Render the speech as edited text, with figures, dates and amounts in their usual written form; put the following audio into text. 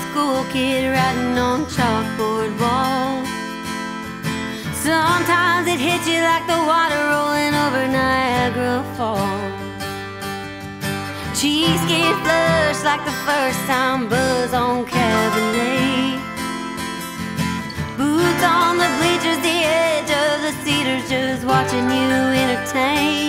school kid writing on chalkboard walls. Sometimes it hits you like the water rolling over Niagara Falls. Cheeks get flushed like the first time buzz on Cabernet. Boots on the bleachers, the edge of the cedars, just watching you entertain.